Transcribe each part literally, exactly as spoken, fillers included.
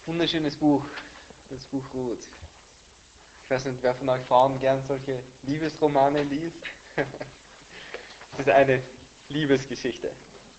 Wunderschönes Buch, das Buch Ruth. Ich weiß nicht, wer von euch Frauen gern solche Liebesromane liest. Es ist eine Liebesgeschichte.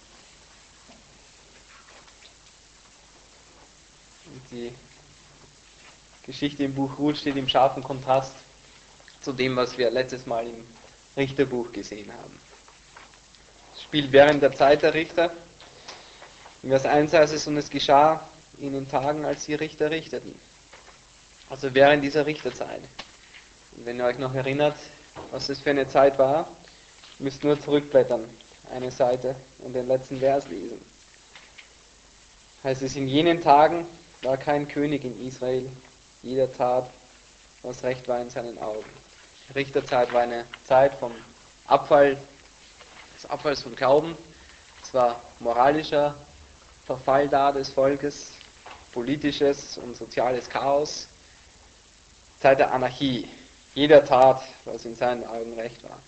Und die Geschichte im Buch Ruth steht im scharfen Kontrast zu dem, was wir letztes Mal im Richterbuch gesehen haben. Es spielt während der Zeit der Richter. In Vers eins heißt es, und es geschah in den Tagen, als die Richter richteten. Also während dieser Richterzeit. Und wenn ihr euch noch erinnert, was das für eine Zeit war, müsst nur zurückblättern, eine Seite und den letzten Vers lesen. Heißt es, in jenen Tagen war kein König in Israel, jeder tat, was recht war in seinen Augen. Die Richterzeit war eine Zeit vom Abfall, des Abfalls vom Glauben. Es war moralischer Verfall da des Volkes, politisches und soziales Chaos, Zeit der Anarchie. Jeder tat, was in seinen Augen recht war.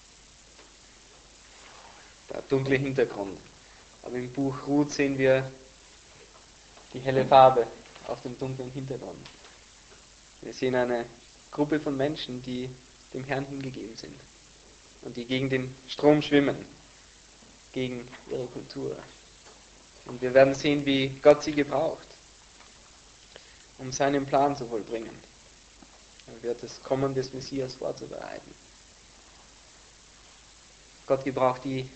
Der dunkle Hintergrund. Aber im Buch Ruth sehen wir die helle Farbe auf dem dunklen Hintergrund. Wir sehen eine Gruppe von Menschen, die dem Herrn hingegeben sind und die gegen den Strom schwimmen, gegen ihre Kultur. Und wir werden sehen, wie Gott sie gebraucht, um seinen Plan zu vollbringen. Er wird das Kommen des Messias vorzubereiten. Gott gebraucht die,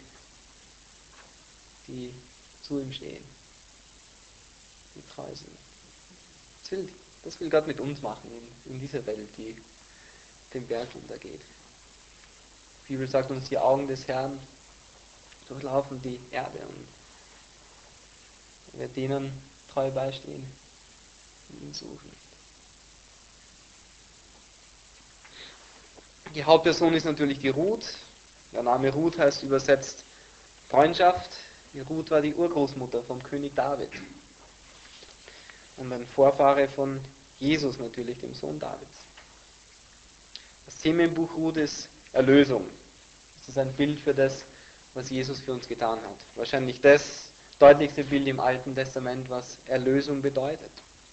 die zu ihm stehen, die treu sind. Das will, das will Gott mit uns machen in, in dieser Welt, die den Berg runtergeht. Die Bibel sagt uns, die Augen des Herrn durchlaufen die Erde und er wird denen treu beistehen und ihn suchen. Die Hauptperson ist natürlich die Ruth. Der Name Ruth heißt übersetzt Freundschaft. Die Ruth war die Urgroßmutter vom König David. Und ein Vorfahre von Jesus natürlich, dem Sohn Davids. Das Thema im Buch Ruth ist Erlösung. Das ist ein Bild für das, was Jesus für uns getan hat. Wahrscheinlich das deutlichste Bild im Alten Testament, was Erlösung bedeutet.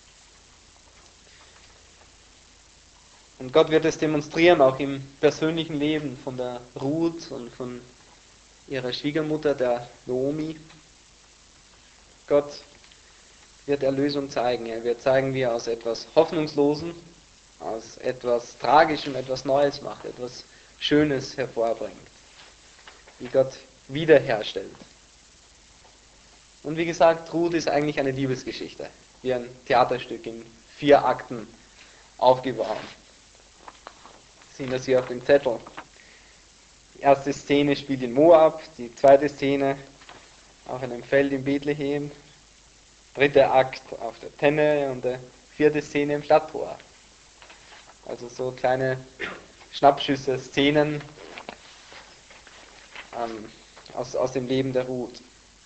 Und Gott wird es demonstrieren, auch im persönlichen Leben von der Ruth und von ihrer Schwiegermutter, der Naomi. Gott wird Erlösung zeigen. Er wird zeigen, wie er aus etwas Hoffnungslosen, aus etwas Tragischem etwas Neues macht, etwas Schönes hervorbringt. Wie Gott wiederherstellt. Und wie gesagt, Ruth ist eigentlich eine Liebesgeschichte, wie ein Theaterstück in vier Akten aufgebaut. Sehen das hier auf dem Zettel. Die erste Szene spielt in Moab, die zweite Szene auf einem Feld in Bethlehem, dritter Akt auf der Tenne und die vierte Szene im Stadttor. Also so kleine Schnappschüsse, Szenen ähm, aus, aus dem Leben der Ruth.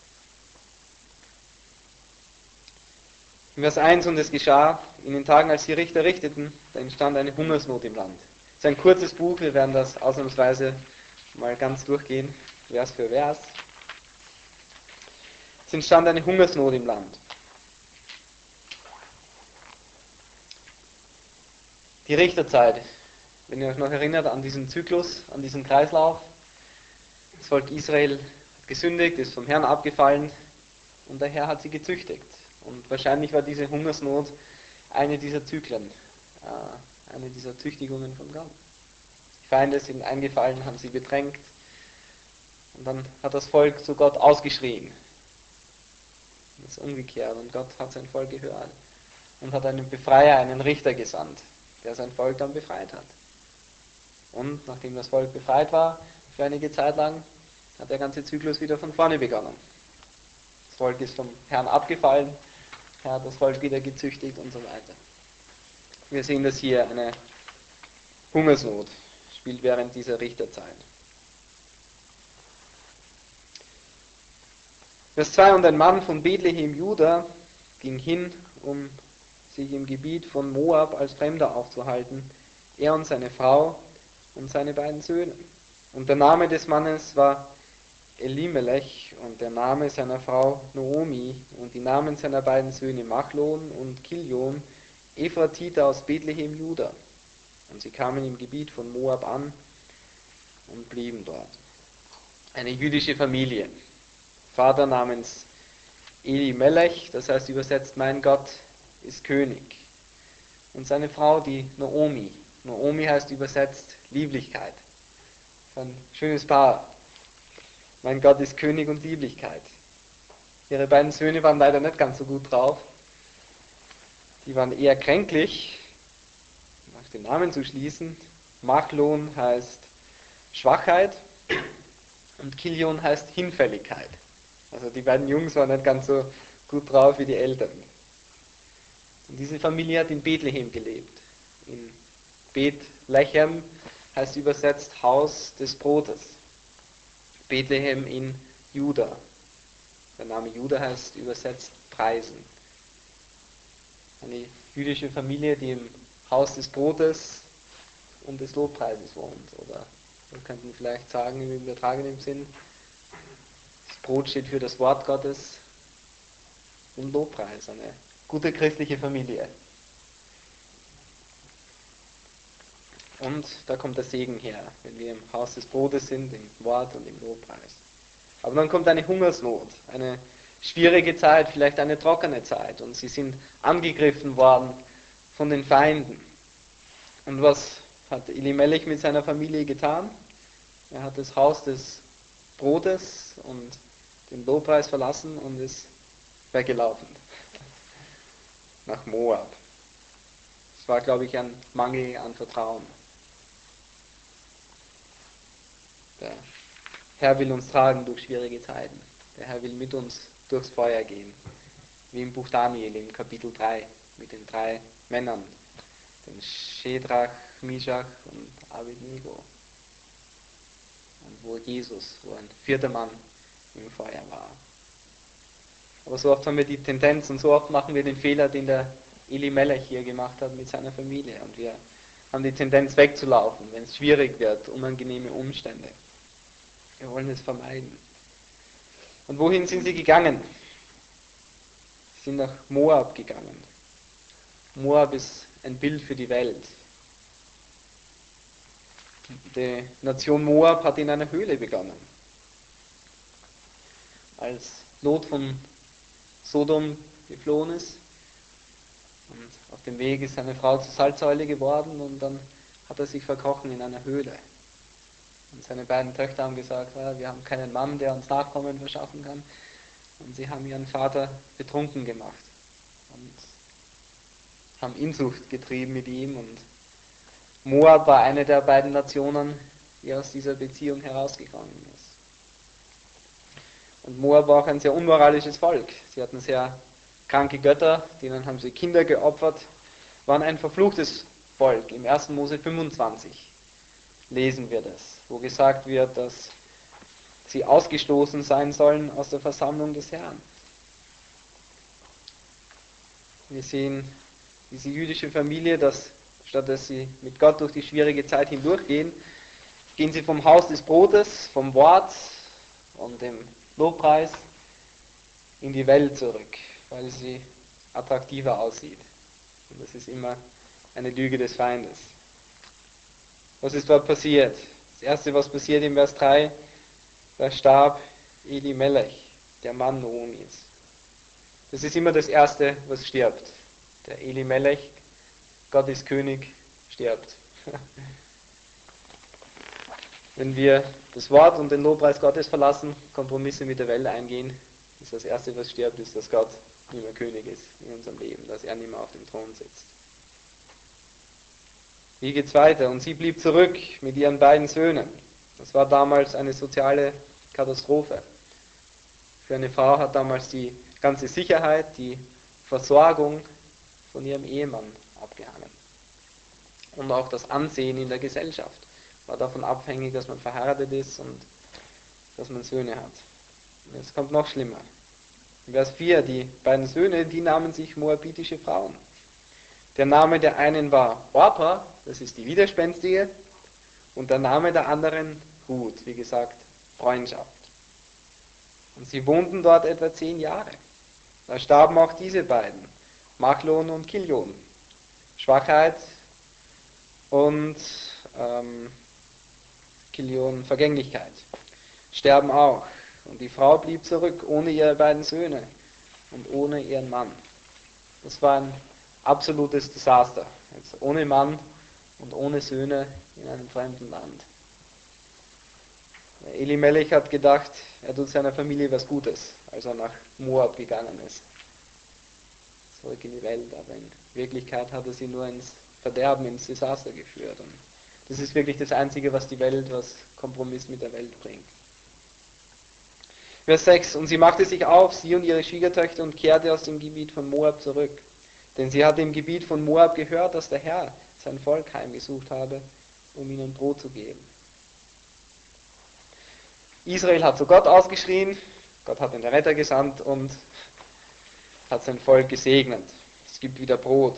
In Vers eins, und es geschah in den Tagen, als die Richter richteten, da entstand eine Hungersnot im Land. Es ist ein kurzes Buch, wir werden das ausnahmsweise mal ganz durchgehen, Vers für Vers. Es entstand eine Hungersnot im Land. Die Richterzeit, wenn ihr euch noch erinnert an diesen Zyklus, an diesen Kreislauf. Das Volk Israel hat gesündigt, ist vom Herrn abgefallen und der Herr hat sie gezüchtigt. Und wahrscheinlich war diese Hungersnot eine dieser Zyklen, äh, eine dieser Züchtigungen von Gott. Die Feinde sind eingefallen, haben sie bedrängt und dann hat das Volk zu Gott ausgeschrien. Das ist umgekehrt und Gott hat sein Volk gehört und hat einen Befreier, einen Richter gesandt, der sein Volk dann befreit hat. Und nachdem das Volk befreit war, für einige Zeit lang, hat der ganze Zyklus wieder von vorne begonnen. Das Volk ist vom Herrn abgefallen, er hat das Volk wieder gezüchtigt und so weiter. Wir sehen das hier, eine Hungersnot spielt während dieser Richterzeit. Vers zwei, und ein Mann von Bethlehem, Juda, ging hin, um sich im Gebiet von Moab als Fremder aufzuhalten, er und seine Frau und seine beiden Söhne. Und der Name des Mannes war Elimelech und der Name seiner Frau Noomi und die Namen seiner beiden Söhne Machlon und Kilion, Ephratiter aus Bethlehem, Juda. Und sie kamen im Gebiet von Moab an und blieben dort. Eine jüdische Familie. Vater namens Elimelech, das heißt übersetzt, mein Gott ist König. Und seine Frau, die Noomi. Noomi heißt übersetzt Lieblichkeit. Ein schönes Paar. Mein Gott ist König und Lieblichkeit. Ihre beiden Söhne waren leider nicht ganz so gut drauf. Die waren eher kränklich, nach dem Namen zu schließen. Machlon heißt Schwachheit und Kilion heißt Hinfälligkeit. Also die beiden Jungs waren nicht ganz so gut drauf wie die Eltern. Und diese Familie hat in Bethlehem gelebt. In Bethlehem heißt übersetzt Haus des Brotes. Bethlehem in Juda. Der Name Juda heißt übersetzt Preisen. Eine jüdische Familie, die im Haus des Brotes und des Lobpreises wohnt. Oder wir könnten vielleicht sagen, im übertragenen Sinn, das Brot steht für das Wort Gottes und Lobpreis. Eine gute christliche Familie. Und da kommt der Segen her, wenn wir im Haus des Brotes sind, im Wort und im Lobpreis. Aber dann kommt eine Hungersnot, eine schwierige Zeit, vielleicht eine trockene Zeit. Und sie sind angegriffen worden von den Feinden. Und was hat Elimelech mit seiner Familie getan? Er hat das Haus des Brotes und den Lobpreis verlassen und ist weggelaufen. Nach Moab. Es war, glaube ich, ein Mangel an Vertrauen. Der Herr will uns tragen durch schwierige Zeiten. Der Herr will mit uns durchs Feuer gehen. Wie im Buch Daniel im Kapitel drei mit den drei Männern. Den Schedrach, Mischach und Abednego. Und wo Jesus, wo ein vierter Mann im Feuer war. Aber so oft haben wir die Tendenz und so oft machen wir den Fehler, den der Elimelech hier gemacht hat mit seiner Familie. Und wir haben die Tendenz wegzulaufen, wenn es schwierig wird, unangenehme Umstände. Wir wollen es vermeiden. Und wohin sind sie gegangen? Sie sind nach Moab gegangen. Moab ist ein Bild für die Welt. Die Nation Moab hat in einer Höhle begonnen. Als Lot von Sodom geflohen ist und auf dem Weg ist seine Frau zur Salzsäule geworden und dann hat er sich verkrochen in einer Höhle. Und seine beiden Töchter haben gesagt, ja, wir haben keinen Mann, der uns Nachkommen verschaffen kann. Und sie haben ihren Vater betrunken gemacht und haben Inzucht getrieben mit ihm. Und Moab war eine der beiden Nationen, die aus dieser Beziehung herausgegangen ist. Und Moab war auch ein sehr unmoralisches Volk. Sie hatten sehr kranke Götter, denen haben sie Kinder geopfert, waren ein verfluchtes Volk. Im ersten Mose fünfundzwanzig lesen wir das, wo gesagt wird, dass sie ausgestoßen sein sollen aus der Versammlung des Herrn. Wir sehen diese jüdische Familie, dass statt dass sie mit Gott durch die schwierige Zeit hindurchgehen, gehen sie vom Haus des Brotes, vom Wort und dem Lobpreis in die Welt zurück, weil sie attraktiver aussieht. Und das ist immer eine Lüge des Feindes. Was ist dort passiert? Das erste, was passiert im Vers drei, da starb Elimelech, der Mann Noomis. Das ist immer das erste, was stirbt. Der Elimelech, Gott ist König, stirbt. Wenn wir das Wort und den Lobpreis Gottes verlassen, Kompromisse mit der Welt eingehen, ist das erste, was stirbt, ist, dass Gott nicht mehr König ist in unserem Leben, dass er nicht mehr auf dem Thron sitzt. Wie geht's weiter? Und sie blieb zurück mit ihren beiden Söhnen. Das war damals eine soziale Katastrophe. Für eine Frau hat damals die ganze Sicherheit, die Versorgung von ihrem Ehemann abgehangen. Und auch das Ansehen in der Gesellschaft war davon abhängig, dass man verheiratet ist und dass man Söhne hat. Und es kommt noch schlimmer. In Vers vier, die beiden Söhne, die nahmen sich moabitische Frauen. Der Name der einen war Orpa, das ist die Widerspenstige, und der Name der anderen Ruth, wie gesagt, Freundschaft. Und sie wohnten dort etwa zehn Jahre. Da starben auch diese beiden, Machlon und Kilion. Schwachheit und ähm, Kilion Vergänglichkeit. Sterben auch. Und die Frau blieb zurück, ohne ihre beiden Söhne und ohne ihren Mann. Das war ein absolutes Desaster. Jetzt ohne Mann und ohne Söhne in einem fremden Land. Elimelech hat gedacht, er tut seiner Familie was Gutes, als er nach Moab gegangen ist. Zurück in die Welt, aber in Wirklichkeit hat er sie nur ins Verderben, ins Desaster geführt. Und das ist wirklich das Einzige, was die Welt, was Kompromiss mit der Welt bringt. Vers sechs. Und sie machte sich auf, sie und ihre Schwiegertöchter, und kehrte aus dem Gebiet von Moab zurück. Denn sie hatte im Gebiet von Moab gehört, dass der Herr sein Volk heimgesucht habe, um ihnen Brot zu geben. Israel hat zu Gott ausgeschrien, Gott hat den Retter gesandt und hat sein Volk gesegnet. Es gibt wieder Brot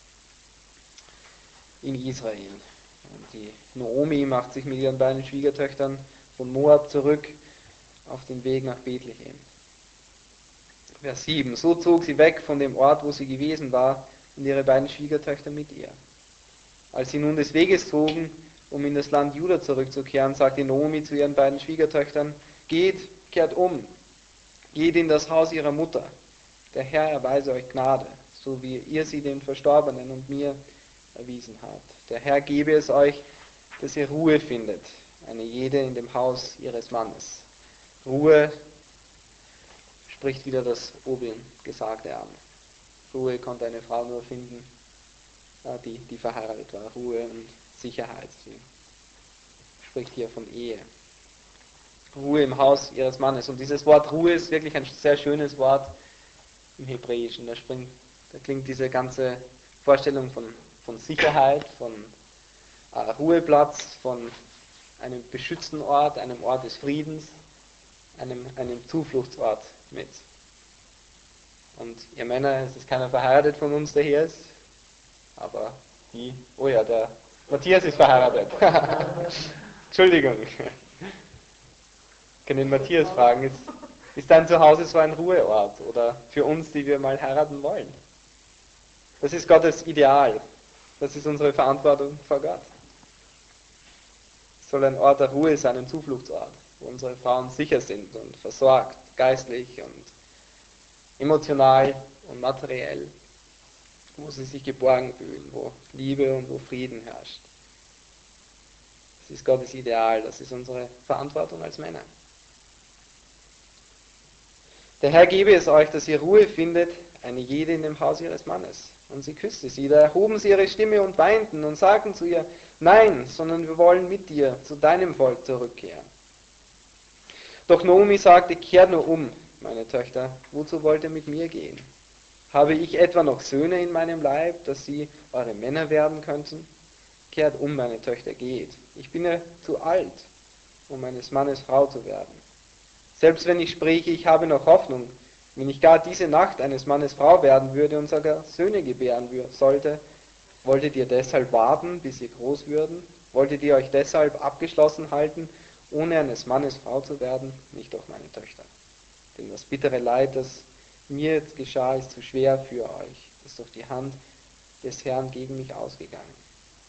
in Israel. Und die Naomi macht sich mit ihren beiden Schwiegertöchtern von Moab zurück auf den Weg nach Bethlehem. Vers sieben. So zog sie weg von dem Ort, wo sie gewesen war, und ihre beiden Schwiegertöchter mit ihr. Als sie nun des Weges zogen, um in das Land Juda zurückzukehren, sagte Naomi zu ihren beiden Schwiegertöchtern: Geht, kehrt um, geht in das Haus ihrer Mutter. Der Herr erweise euch Gnade, so wie ihr sie den Verstorbenen und mir erwiesen habt. Der Herr gebe es euch, dass ihr Ruhe findet, eine jede in dem Haus ihres Mannes. Ruhe spricht wieder das oben Gesagte an. Ruhe konnte eine Frau nur finden, die, die verheiratet war. Ruhe und Sicherheit. Sie spricht hier von Ehe. Ruhe im Haus ihres Mannes. Und dieses Wort Ruhe ist wirklich ein sehr schönes Wort im Hebräischen. Da, springt, da klingt diese ganze Vorstellung von, von Sicherheit, von äh, Ruheplatz, von einem beschützten Ort, einem Ort des Friedens, einem, einem Zufluchtsort mit. Und ihr Männer, es ist keiner verheiratet von uns, der hier ist, aber die, oh ja, der Matthias ist verheiratet. Entschuldigung. Ich kann den Matthias fragen, ist, ist dein Zuhause so ein Ruheort? Oder für uns, die wir mal heiraten wollen? Das ist Gottes Ideal. Das ist unsere Verantwortung vor Gott. Es soll ein Ort der Ruhe sein, ein Zufluchtsort, wo unsere Frauen sicher sind und versorgt, geistlich und emotional und materiell, wo sie sich geborgen fühlen, wo Liebe und wo Frieden herrscht. Das ist Gottes Ideal, das ist unsere Verantwortung als Männer. Der Herr gebe es euch, dass ihr Ruhe findet, eine jede in dem Haus ihres Mannes. Und sie küsste sie. Da erhoben sie ihre Stimme und weinten und sagten zu ihr: Nein, sondern wir wollen mit dir zu deinem Volk zurückkehren. Doch Naomi sagte: Kehrt nur um, meine Töchter, wozu wollt ihr mit mir gehen? Habe ich etwa noch Söhne in meinem Leib, dass sie eure Männer werden könnten? Kehrt um, meine Töchter, geht. Ich bin ja zu alt, um meines Mannes Frau zu werden. Selbst wenn ich spräche, ich habe noch Hoffnung, wenn ich gar diese Nacht eines Mannes Frau werden würde und sogar Söhne gebären sollte, wolltet ihr deshalb warten, bis sie groß würden? Wolltet ihr euch deshalb abgeschlossen halten, ohne eines Mannes Frau zu werden? Nicht doch, meine Töchter. Denn das bittere Leid, das mir jetzt geschah, ist zu schwer für euch. Ist durch die Hand des Herrn gegen mich ausgegangen.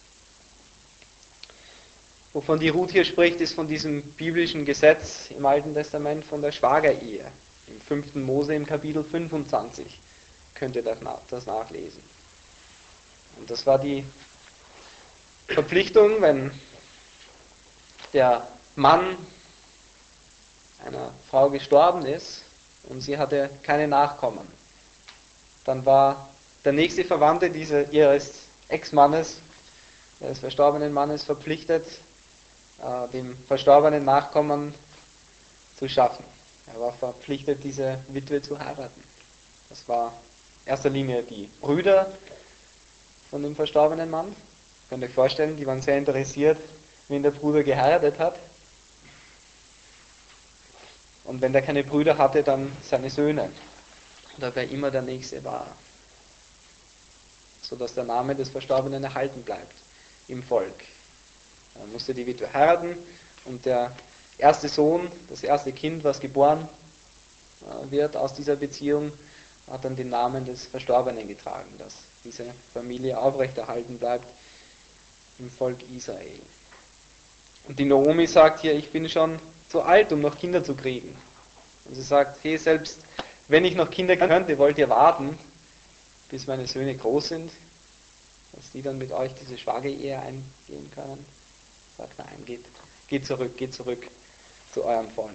Wovon die Ruth hier spricht, ist von diesem biblischen Gesetz im Alten Testament von der Schwagerehe. Im fünften Mose im Kapitel fünfundzwanzig könnt ihr das nachlesen. Und das war die Verpflichtung, wenn der Mann einer Frau gestorben ist und sie hatte keine Nachkommen, dann war der nächste Verwandte diese, ihres Ex-Mannes, des verstorbenen Mannes, verpflichtet, äh, dem verstorbenen Nachkommen zu schaffen. Er war verpflichtet, diese Witwe zu heiraten. Das war in erster Linie die Brüder von dem verstorbenen Mann. Könnt ihr euch vorstellen, die waren sehr interessiert, wen der Bruder geheiratet hat. Und wenn der keine Brüder hatte, dann seine Söhne. Oder wer immer der Nächste war. Sodass der Name des Verstorbenen erhalten bleibt im Volk. Er musste die Witwe heiraten und der erste Sohn, das erste Kind, was geboren äh, wird aus dieser Beziehung, hat dann den Namen des Verstorbenen getragen, dass diese Familie aufrechterhalten bleibt im Volk Israel. Und die Naomi sagt hier, ich bin schon zu alt, um noch Kinder zu kriegen. Und sie sagt, hey, selbst wenn ich noch Kinder könnte, wollt ihr warten, bis meine Söhne groß sind, dass die dann mit euch diese Schwagerehe eingehen können. Sagt, nein, geht, geht zurück, geht zurück zu eurem Volk.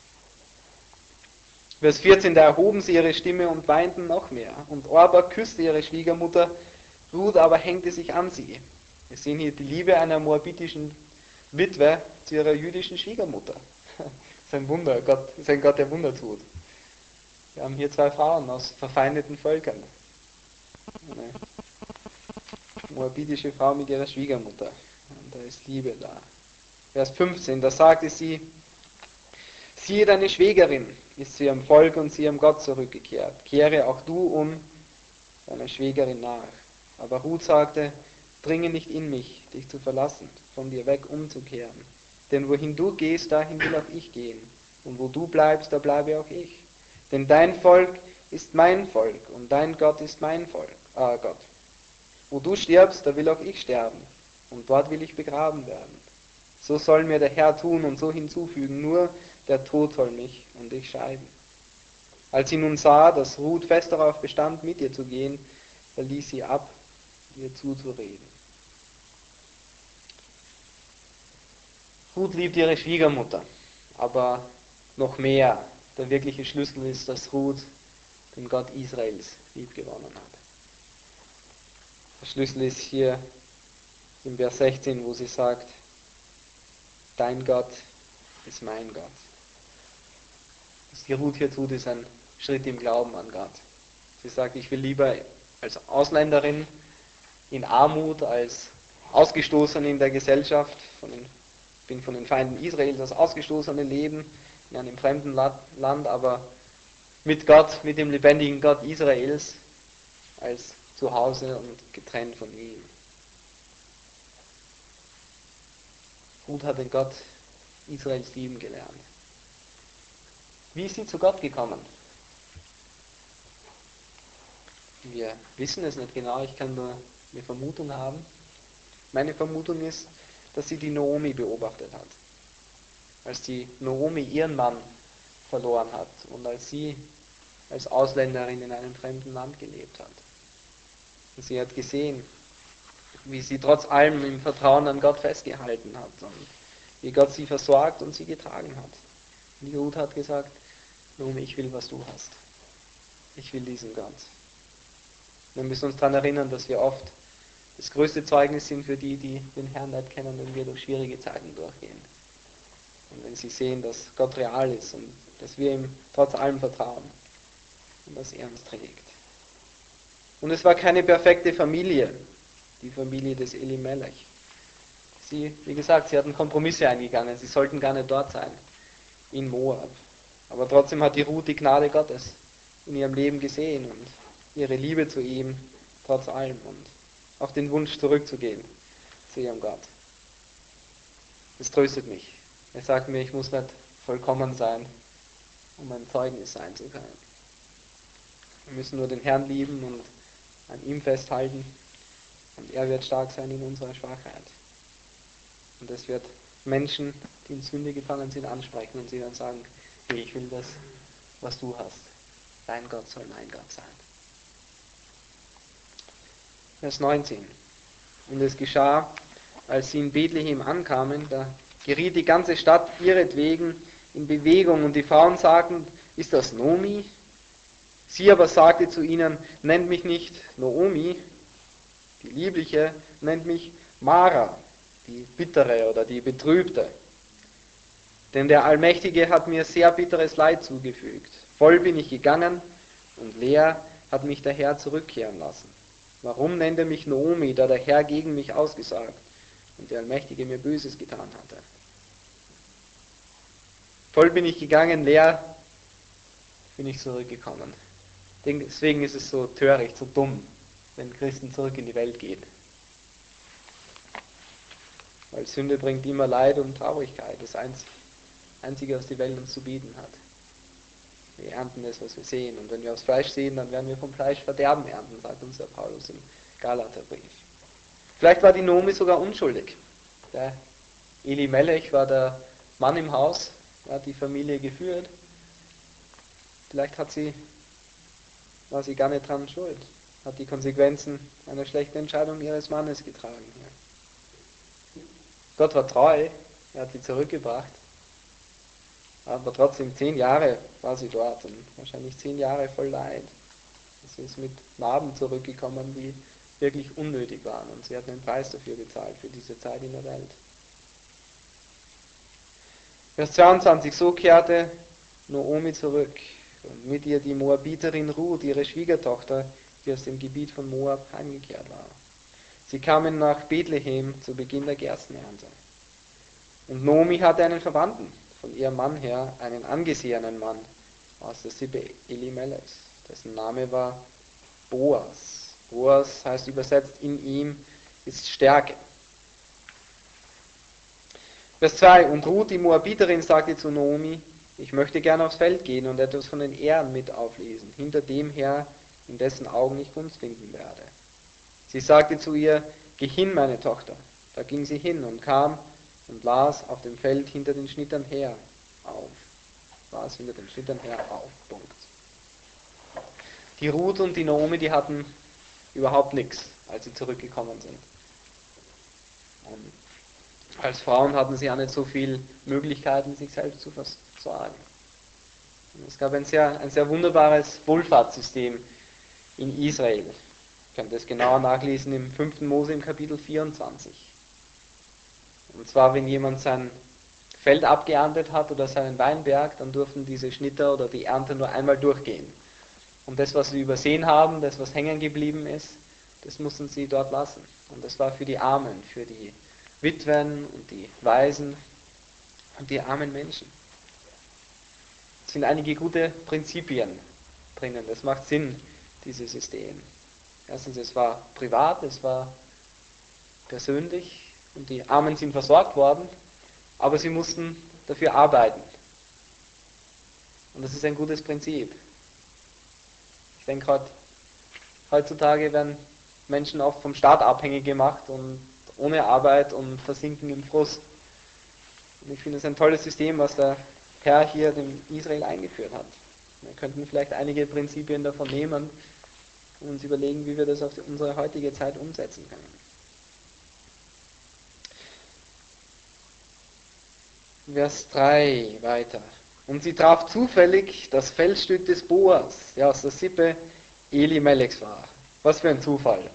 Vers vierzehn, da erhoben sie ihre Stimme und weinten noch mehr. Und Orpa küsste ihre Schwiegermutter, Ruth aber hängte sich an sie. Wir sehen hier die Liebe einer moabitischen Witwe zu ihrer jüdischen Schwiegermutter. Das ist ein Wunder, Gott, ist ein Gott, der Wunder tut. Wir haben hier zwei Frauen aus verfeindeten Völkern. Eine moabitische Frau mit ihrer Schwiegermutter. Und da ist Liebe da. Vers fünfzehn, da sagte sie, siehe, deine Schwägerin ist zu ihrem Volk und zu ihrem Gott zurückgekehrt. Kehre auch du um deiner Schwägerin nach. Aber Ruth sagte, dringe nicht in mich, dich zu verlassen, von dir weg umzukehren. Denn wohin du gehst, dahin will auch ich gehen. Und wo du bleibst, da bleibe auch ich. Denn dein Volk ist mein Volk und dein Gott ist mein Volk, äh Gott. Wo du stirbst, da will auch ich sterben und dort will ich begraben werden. So soll mir der Herr tun und so hinzufügen, nur der Tod soll mich und ich scheiden. Als sie nun sah, dass Ruth fest darauf bestand, mit ihr zu gehen, da ließ sie ab, ihr zuzureden. Ruth liebt ihre Schwiegermutter, aber noch mehr. Der wirkliche Schlüssel ist, dass Ruth den Gott Israels liebgewonnen hat. Der Schlüssel ist hier in Vers sechzehn, wo sie sagt, dein Gott ist mein Gott. Was die Ruth hier tut, ist ein Schritt im Glauben an Gott. Sie sagt, ich will lieber als Ausländerin in Armut, als Ausgestoßene in der Gesellschaft, von den, bin von den Feinden Israels als Ausgestoßene leben, in einem fremden Land, aber mit Gott, mit dem lebendigen Gott Israels, als zu Hause und getrennt von ihm. Ruth hat den Gott Israels lieben gelernt. Wie ist sie zu Gott gekommen? Wir wissen es nicht genau, ich kann nur eine Vermutung haben. Meine Vermutung ist, dass sie die Naomi beobachtet hat. Als die Naomi ihren Mann verloren hat und als sie als Ausländerin in einem fremden Land gelebt hat. Und sie hat gesehen, wie sie trotz allem im Vertrauen an Gott festgehalten hat und wie Gott sie versorgt und sie getragen hat. Und die Ruth hat gesagt, Naomi, ich will, was du hast. Ich will diesen Gott. Wir müssen uns daran erinnern, dass wir oft das größte Zeugnis sind für die, die den Herrn nicht kennen, wenn wir durch schwierige Zeiten durchgehen. Und wenn sie sehen, dass Gott real ist und dass wir ihm trotz allem vertrauen und dass er uns trägt. Und es war keine perfekte Familie, die Familie des Elimelech. Sie, wie gesagt, sie hatten Kompromisse eingegangen, sie sollten gar nicht dort sein, in Moab. Aber trotzdem hat die Ruth die Gnade Gottes in ihrem Leben gesehen und ihre Liebe zu ihm, trotz allem, und auch den Wunsch zurückzugehen zu ihrem Gott. Das tröstet mich. Er sagt mir, ich muss nicht vollkommen sein, um ein Zeugnis sein zu können. Wir müssen nur den Herrn lieben und an ihm festhalten und er wird stark sein in unserer Schwachheit. Und das wird Menschen, die in Sünde gefangen sind, ansprechen und sie dann sagen, hey, ich will das, was du hast. Dein Gott soll mein Gott sein. Vers neunzehn. Und es geschah, als sie in Bethlehem ankamen, da geriet die ganze Stadt ihretwegen in Bewegung und die Frauen sagten, ist das Naomi? Sie aber sagte zu ihnen, nennt mich nicht Naomi, die Liebliche, nennt mich Mara, die Bittere oder die Betrübte. Denn der Allmächtige hat mir sehr bitteres Leid zugefügt. Voll bin ich gegangen und leer hat mich der Herr zurückkehren lassen. Warum nennt er mich Naomi, da der Herr gegen mich ausgesagt und der Allmächtige mir Böses getan hatte? Voll bin ich gegangen, leer bin ich zurückgekommen. Deswegen ist es so töricht, so dumm, wenn Christen zurück in die Welt gehen. Weil Sünde bringt immer Leid und Traurigkeit, das Einzige, was die Welt uns zu bieten hat. Wir ernten das, was wir sehen. Und wenn wir aufs Fleisch sehen, dann werden wir vom Fleisch Verderben ernten, sagt uns der Paulus im Galaterbrief. Vielleicht war die Naomi sogar unschuldig. Der Elimelech war der Mann im Haus, er hat die Familie geführt. Vielleicht hat sie, war sie gar nicht dran schuld, hat die Konsequenzen einer schlechten Entscheidung ihres Mannes getragen. Ja. Gott war treu, er hat sie zurückgebracht, aber trotzdem zehn Jahre war sie dort und wahrscheinlich zehn Jahre voll Leid. Sie ist mit Narben zurückgekommen, die wirklich unnötig waren und sie hat einen Preis dafür bezahlt, für diese Zeit in der Welt. Vers zweiundzwanzig, so kehrte Naomi zurück und mit ihr die Moabiterin Ruth, ihre Schwiegertochter, die aus dem Gebiet von Moab heimgekehrt war. Sie kamen nach Bethlehem zu Beginn der Gerstenernte. Und Naomi hatte einen Verwandten, von ihrem Mann her, einen angesehenen Mann aus der Sippe Elimelechs, dessen Name war Boas. Boas heißt übersetzt, in ihm ist Stärke. Vers zwei, und Ruth, die Moabiterin, sagte zu Naomi, ich möchte gern aufs Feld gehen und etwas von den Ähren mit auflesen, hinter dem her, in dessen Augen ich Gunst finden werde. Sie sagte zu ihr, geh hin, meine Tochter. Da ging sie hin und kam und las auf dem Feld hinter den Schnittern her auf. Las hinter den Schnittern her auf. Punkt. Die Ruth und die Naomi, die hatten überhaupt nichts, als sie zurückgekommen sind. Und als Frauen hatten sie auch nicht so viele Möglichkeiten, sich selbst zu versorgen. Und es gab ein sehr, ein sehr wunderbares Wohlfahrtssystem in Israel. Ihr könnt das genauer nachlesen im fünften Mose im Kapitel vierundzwanzig. Und zwar, wenn jemand sein Feld abgeerntet hat oder seinen Weinberg, dann durften diese Schnitter oder die Ernte nur einmal durchgehen. Und das, was sie übersehen haben, das, was hängen geblieben ist, das mussten sie dort lassen. Und das war für die Armen, für die Witwen und die Waisen und die armen Menschen. Es sind einige gute Prinzipien drinnen. Das macht Sinn, dieses System. Erstens, es war privat, es war persönlich und die Armen sind versorgt worden, aber sie mussten dafür arbeiten. Und das ist ein gutes Prinzip. Ich denke, heute, heutzutage werden Menschen oft vom Staat abhängig gemacht und ohne Arbeit und versinken im Frust. Und ich finde es ein tolles System, was der Herr hier dem Israel eingeführt hat. Wir könnten vielleicht einige Prinzipien davon nehmen und uns überlegen, wie wir das auf unsere heutige Zeit umsetzen können. Vers drei weiter. Und sie traf zufällig das Feldstück des Boas, der aus der Sippe Elimelechs war. Was für ein Zufall.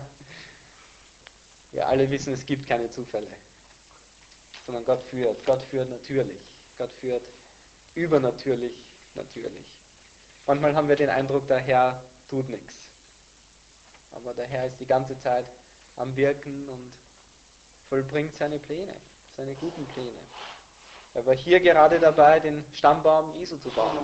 Wir alle wissen, es gibt keine Zufälle, sondern Gott führt. Gott führt natürlich. Gott führt übernatürlich, natürlich. Manchmal haben wir den Eindruck, der Herr tut nichts. Aber der Herr ist die ganze Zeit am Wirken und vollbringt seine Pläne, seine guten Pläne. Er war hier gerade dabei, den Stammbaum Jesu zu bauen.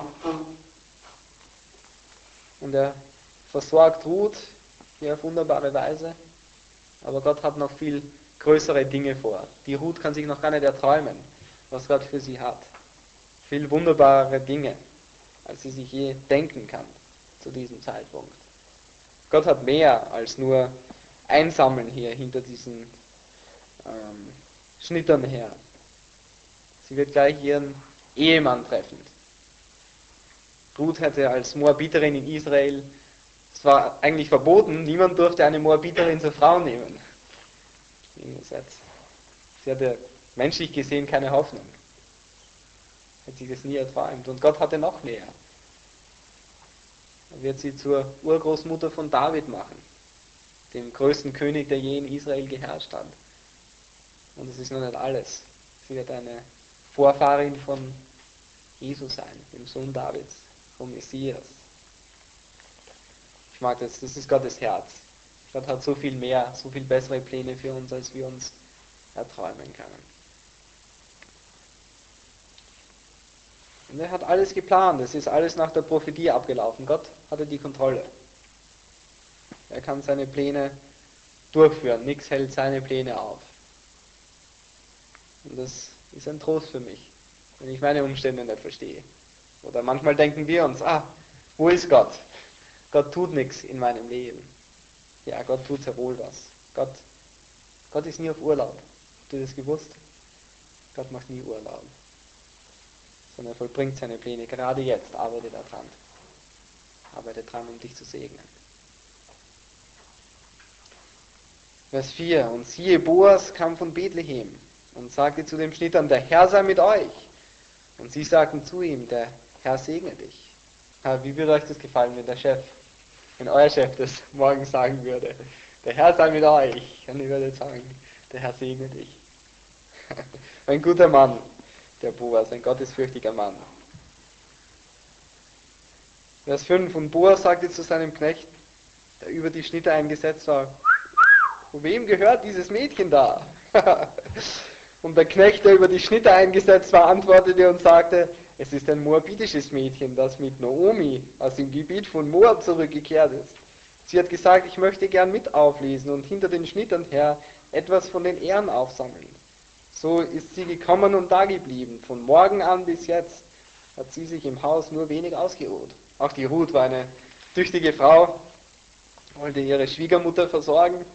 Und er versorgt Ruth hier auf wunderbare Weise. Aber Gott hat noch viel größere Dinge vor. Die Ruth kann sich noch gar nicht erträumen, was Gott für sie hat. Viel wunderbare Dinge, als sie sich je denken kann zu diesem Zeitpunkt. Gott hat mehr als nur Einsammeln hier hinter diesen ähm, Schnittern her. Sie wird gleich ihren Ehemann treffen. Ruth hätte als Moabiterin in Israel, es war eigentlich verboten, niemand durfte eine Moabiterin zur Frau nehmen. Im Gesetz. Sie hatte menschlich gesehen keine Hoffnung. Hat sich das nie erträumt. Und Gott hatte noch mehr. Er wird sie zur Urgroßmutter von David machen, dem größten König, der je in Israel geherrscht hat. Und das ist noch nicht alles. Sie wird eine Vorfahrin von Jesus sein, dem Sohn Davids, vom Messias. Ich mag das, das ist Gottes Herz. Gott hat so viel mehr, so viel bessere Pläne für uns, als wir uns erträumen können. Und er hat alles geplant, es ist alles nach der Prophetie abgelaufen. Gott hatte die Kontrolle. Er kann seine Pläne durchführen, nichts hält seine Pläne auf. Und das ist ein Trost für mich, wenn ich meine Umstände nicht verstehe. Oder manchmal denken wir uns, ah, wo ist Gott? Gott tut nichts in meinem Leben. Ja, Gott tut sehr wohl was. Gott, Gott ist nie auf Urlaub. Habt ihr das gewusst? Gott macht nie Urlaub. Sondern er vollbringt seine Pläne. Gerade jetzt arbeitet er dran. Arbeitet dran, um dich zu segnen. Vers vier. Und siehe, Boas kam von Bethlehem und sagte zu dem Schnittern, der Herr sei mit euch. Und sie sagten zu ihm, der Herr segne dich. Wie würde euch das gefallen, wenn der Chef, wenn euer Chef das morgen sagen würde? Der Herr sei mit euch. Und ich würde sagen, der Herr segne dich. Ein guter Mann, der Boas, ein gottesfürchtiger Mann. Vers fünf. Und Boas sagte zu seinem Knecht, der über die Schnitte eingesetzt war, wem gehört dieses Mädchen da? Und der Knecht, der über die Schnitte eingesetzt war, antwortete und sagte, es ist ein moabitisches Mädchen, das mit Naomi aus dem Gebiet von Moab zurückgekehrt ist. Sie hat gesagt, ich möchte gern mit auflesen und hinter den Schnittern her etwas von den Ähren aufsammeln. So ist sie gekommen und dageblieben. Von morgen an bis jetzt hat sie sich im Haus nur wenig ausgeruht. Auch die Ruth war eine tüchtige Frau, wollte ihre Schwiegermutter versorgen.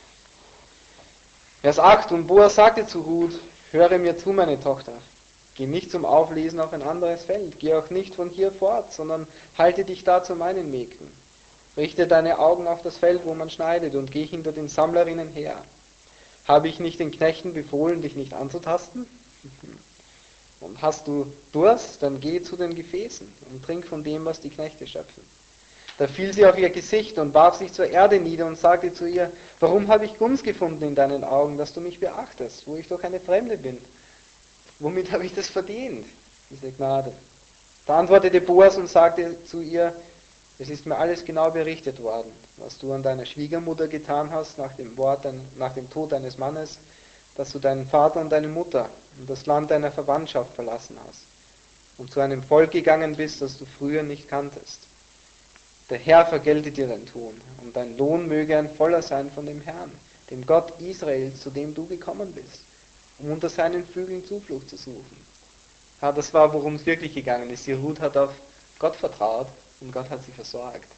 Vers acht. Und Boas sagte zu Ruth, höre mir zu, meine Tochter. Geh nicht zum Auflesen auf ein anderes Feld. Geh auch nicht von hier fort, sondern halte dich da zu meinen Mägden. Richte deine Augen auf das Feld, wo man schneidet, und geh hinter den Sammlerinnen her. Habe ich nicht den Knechten befohlen, dich nicht anzutasten? Und hast du Durst, dann geh zu den Gefäßen und trink von dem, was die Knechte schöpfen. Da fiel sie auf ihr Gesicht und warf sich zur Erde nieder und sagte zu ihr, warum habe ich Gunst gefunden in deinen Augen, dass du mich beachtest, wo ich doch eine Fremde bin? Womit habe ich das verdient, diese Gnade? Da antwortete Boas und sagte zu ihr, es ist mir alles genau berichtet worden, was du an deiner Schwiegermutter getan hast nach dem, Wort, nach dem Tod deines Mannes, dass du deinen Vater und deine Mutter und das Land deiner Verwandtschaft verlassen hast und zu einem Volk gegangen bist, das du früher nicht kanntest. Der Herr vergelte dir dein Tun, und dein Lohn möge ein voller sein von dem Herrn, dem Gott Israels, zu dem du gekommen bist, um unter seinen Flügeln Zuflucht zu suchen. Ja, das war, worum es wirklich gegangen ist. Die Ruth hat auf Gott vertraut und Gott hat sie versorgt.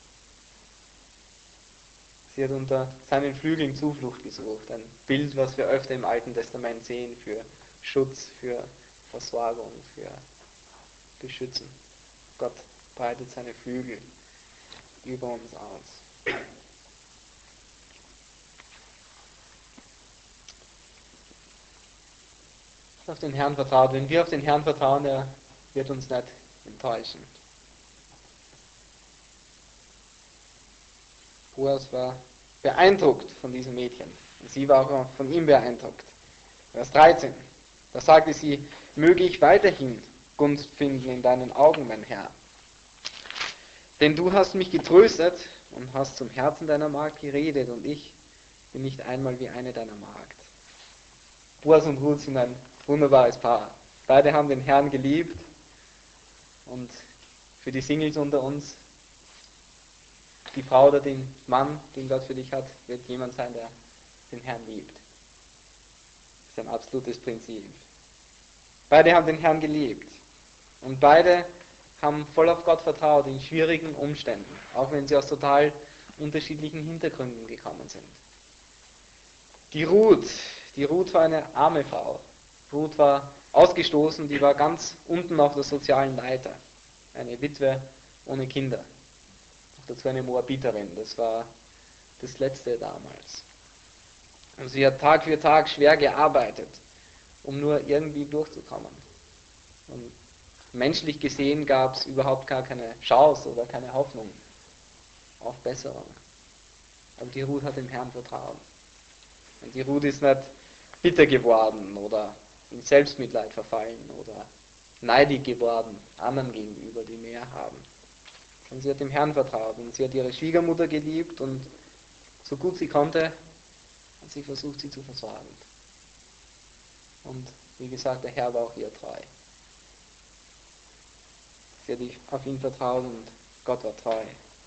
Sie hat unter seinen Flügeln Zuflucht gesucht. Ein Bild, was wir öfter im Alten Testament sehen, für Schutz, für Versorgung, für Beschützen. Gott breitet seine Flügel über uns aus. Auf den Herrn vertraut. Wenn wir auf den Herrn vertrauen, er wird uns nicht enttäuschen. Boas war beeindruckt von diesem Mädchen. Und sie war auch von ihm beeindruckt. Vers dreizehn. Da sagte sie, möge ich weiterhin Gunst finden in deinen Augen, mein Herr. Denn du hast mich getröstet und hast zum Herzen deiner Magd geredet, und ich bin nicht einmal wie eine deiner Magd. Boas und Ruth sind ein wunderbares Paar. Beide haben den Herrn geliebt, und für die Singles unter uns, die Frau oder den Mann, den Gott für dich hat, wird jemand sein, der den Herrn liebt. Das ist ein absolutes Prinzip. Beide haben den Herrn geliebt, und beide haben voll auf Gott vertraut in schwierigen Umständen, auch wenn sie aus total unterschiedlichen Hintergründen gekommen sind. Die Ruth, die Ruth war eine arme Frau. Ruth war ausgestoßen, die war ganz unten auf der sozialen Leiter. Eine Witwe ohne Kinder. Auch dazu eine Moabiterin, das war das Letzte damals. Und sie hat Tag für Tag schwer gearbeitet, um nur irgendwie durchzukommen. Und menschlich gesehen gab es überhaupt gar keine Chance oder keine Hoffnung auf Besserung. Aber die Ruth hat dem Herrn vertraut. Und die Ruth ist nicht bitter geworden oder in Selbstmitleid verfallen oder neidig geworden anderen gegenüber, die mehr haben. Und sie hat dem Herrn vertraut und sie hat ihre Schwiegermutter geliebt, und so gut sie konnte, hat sie versucht, sie zu versorgen. Und wie gesagt, der Herr war auch ihr treu. Sie hat auf ihn vertraut und Gott war treu.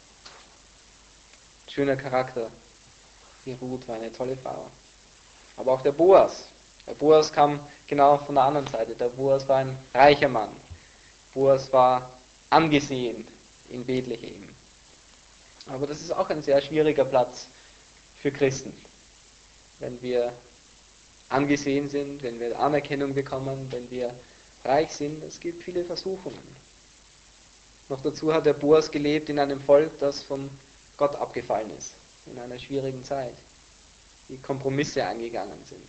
Schöner Charakter. Die Ruth war eine tolle Frau. Aber auch der Boas. Der Boas kam genau von der anderen Seite. Der Boas war ein reicher Mann. Boas war angesehen in Bethlehem. Aber das ist auch ein sehr schwieriger Platz für Christen. Wenn wir angesehen sind, wenn wir Anerkennung bekommen, wenn wir reich sind, es gibt viele Versuchungen. Noch dazu hat der Boas gelebt in einem Volk, das von Gott abgefallen ist, in einer schwierigen Zeit, die Kompromisse eingegangen sind.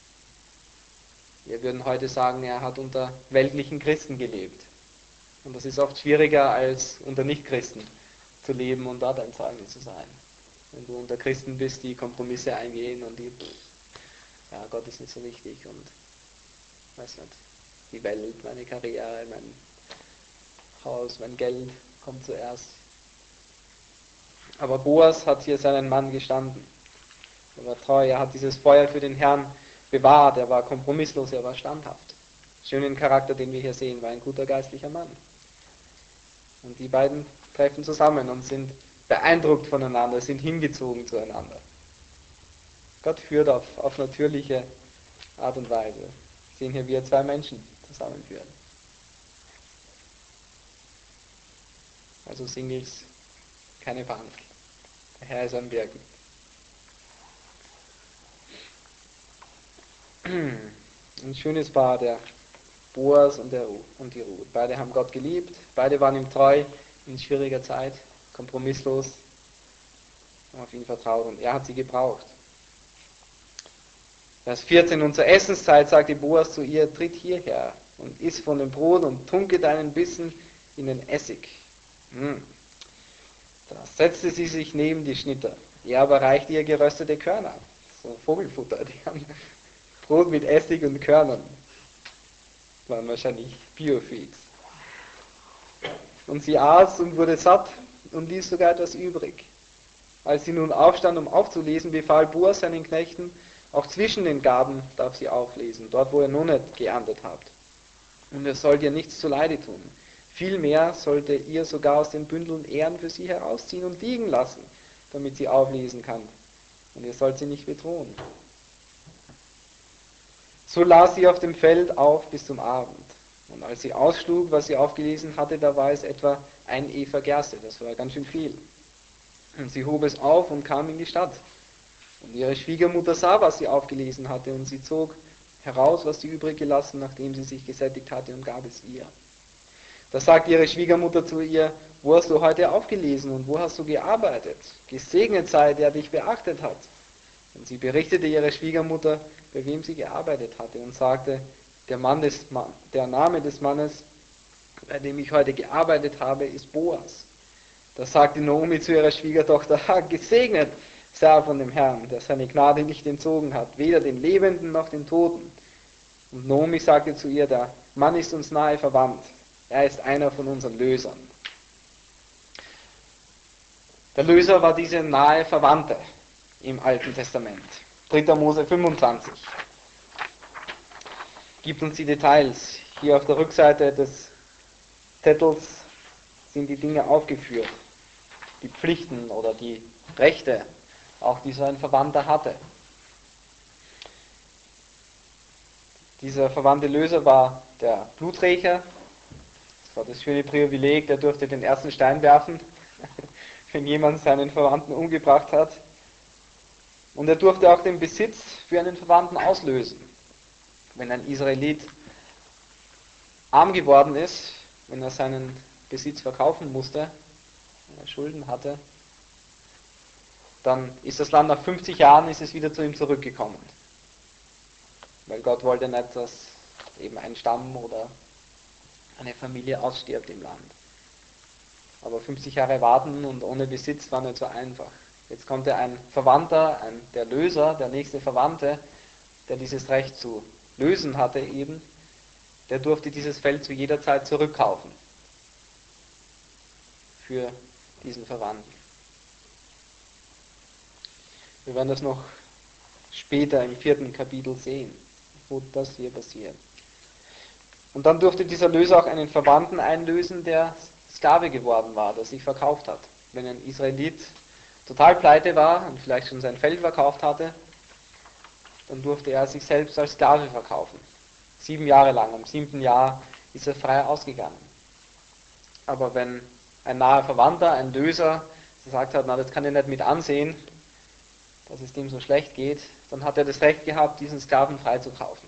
Wir würden heute sagen, er hat unter weltlichen Christen gelebt. Und das ist oft schwieriger, als unter Nichtchristen zu leben und dort ein Zeuge zu sein. Wenn du unter Christen bist, die Kompromisse eingehen und die, ja, Gott ist nicht so wichtig und, weiß nicht, die Welt, meine Karriere, mein Haus, mein Geld kommt zuerst. Aber Boas hat hier seinen Mann gestanden. Er war treu, er hat dieses Feuer für den Herrn bewahrt, er war kompromisslos, er war standhaft. Schönen Charakter, den wir hier sehen, war ein guter geistlicher Mann. Und die beiden treffen zusammen und sind beeindruckt voneinander, sind hingezogen zueinander. Gott führt auf, auf natürliche Art und Weise. Wir sehen hier, wie er zwei Menschen zusammenführt. Also Singles, keine Panik. Der Herr ist am Wirken. Ein schönes Paar, der Boas und, der, und die Ruth. Beide haben Gott geliebt, beide waren ihm treu in schwieriger Zeit, kompromisslos, haben auf ihn vertraut und er hat sie gebraucht. Vers vierzehn, und zur Essenszeit sagte Boas zu ihr, tritt hierher und iss von dem Brot und tunke deinen Bissen in den Essig. Hm. Da setzte sie sich neben die Schnitter. Er aber reichte ihr geröstete Körner, so Vogelfutter, die haben Brot mit Essig und Körnern. Waren wahrscheinlich Biofeeds. Und sie aß und wurde satt und ließ sogar etwas übrig. Als sie nun aufstand, um aufzulesen, befahl Boas seinen Knechten, auch zwischen den Gaben darf sie auflesen, dort wo ihr noch nicht geerntet habt. Und er soll dir nichts zuleide tun. Vielmehr sollte ihr sogar aus den Bündeln Ehren für sie herausziehen und liegen lassen, damit sie auflesen kann. Und ihr sollt sie nicht bedrohen. So las sie auf dem Feld auf bis zum Abend. Und als sie ausschlug, was sie aufgelesen hatte, da war es etwa ein Efer Gerste. Das war ganz schön viel. Und sie hob es auf und kam in die Stadt. Und ihre Schwiegermutter sah, was sie aufgelesen hatte, und sie zog heraus, was sie übrig gelassen, nachdem sie sich gesättigt hatte, und gab es ihr. Da sagte ihre Schwiegermutter zu ihr, wo hast du heute aufgelesen und wo hast du gearbeitet? Gesegnet sei, der dich beachtet hat. Und sie berichtete ihrer Schwiegermutter, bei wem sie gearbeitet hatte, und sagte, der, Mann des, der Name des Mannes, bei dem ich heute gearbeitet habe, ist Boas. Da sagte Naomi zu ihrer Schwiegertochter, ha, gesegnet sei er von dem Herrn, der seine Gnade nicht entzogen hat, weder den Lebenden noch den Toten. Und Naomi sagte zu ihr, der Mann ist uns nahe verwandt, er ist einer von unseren Lösern. Der Löser war diese nahe Verwandte im Alten Testament. dritter Mose fünfundzwanzig gibt uns die Details. Hier auf der Rückseite des Zettels sind die Dinge aufgeführt. Die Pflichten oder die Rechte, auch die so ein Verwandter hatte. Dieser verwandte Löser war der Bluträcher. Das war das schöne Privileg, der durfte den ersten Stein werfen, wenn jemand seinen Verwandten umgebracht hat. Und er durfte auch den Besitz für einen Verwandten auslösen. Wenn ein Israelit arm geworden ist, wenn er seinen Besitz verkaufen musste, wenn er Schulden hatte, dann ist das Land nach fünfzig Jahren ist es wieder zu ihm zurückgekommen. Weil Gott wollte nicht, dass eben ein Stamm oder eine Familie ausstirbt im Land. Aber fünfzig Jahre warten und ohne Besitz war nicht so einfach. Jetzt konnte ein Verwandter, ein, der Löser, der nächste Verwandte, der dieses Recht zu lösen hatte eben, der durfte dieses Feld zu jeder Zeit zurückkaufen. Für diesen Verwandten. Wir werden das noch später im vierten Kapitel sehen, wo das hier passiert. Und dann durfte dieser Löser auch einen Verwandten einlösen, der Sklave geworden war, der sich verkauft hat. Wenn ein Israelit total pleite war und vielleicht schon sein Feld verkauft hatte, dann durfte er sich selbst als Sklave verkaufen. Sieben Jahre lang, am siebten Jahr ist er frei ausgegangen. Aber wenn ein naher Verwandter, ein Löser, gesagt hat, na, das kann ich nicht mit ansehen, dass es dem so schlecht geht, dann hat er das Recht gehabt, diesen Sklaven freizukaufen.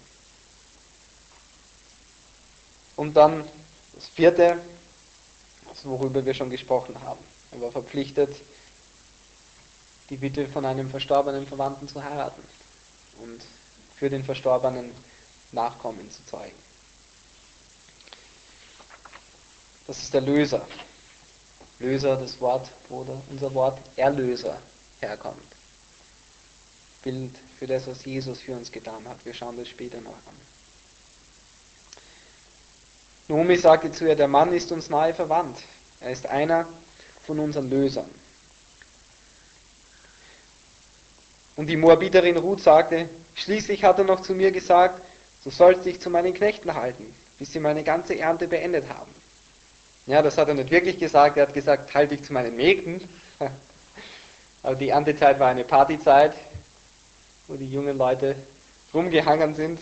Und dann das vierte, worüber wir schon gesprochen haben. Er war verpflichtet, die Witwe von einem verstorbenen Verwandten zu heiraten und für den Verstorbenen Nachkommen zu zeugen. Das ist der Löser. Löser, das Wort, wo unser Wort Erlöser herkommt. Bild für das, was Jesus für uns getan hat. Wir schauen das später noch an. Naomi sagte zu ihr, der Mann ist uns nahe verwandt. Er ist einer von unseren Lösern. Und die Moabiterin Ruth sagte, schließlich hat er noch zu mir gesagt, du sollst dich zu meinen Knechten halten, bis sie meine ganze Ernte beendet haben. Ja, das hat er nicht wirklich gesagt, er hat gesagt, halte dich zu meinen Mägden. Aber die Erntezeit war eine Partyzeit, wo die jungen Leute rumgehangen sind.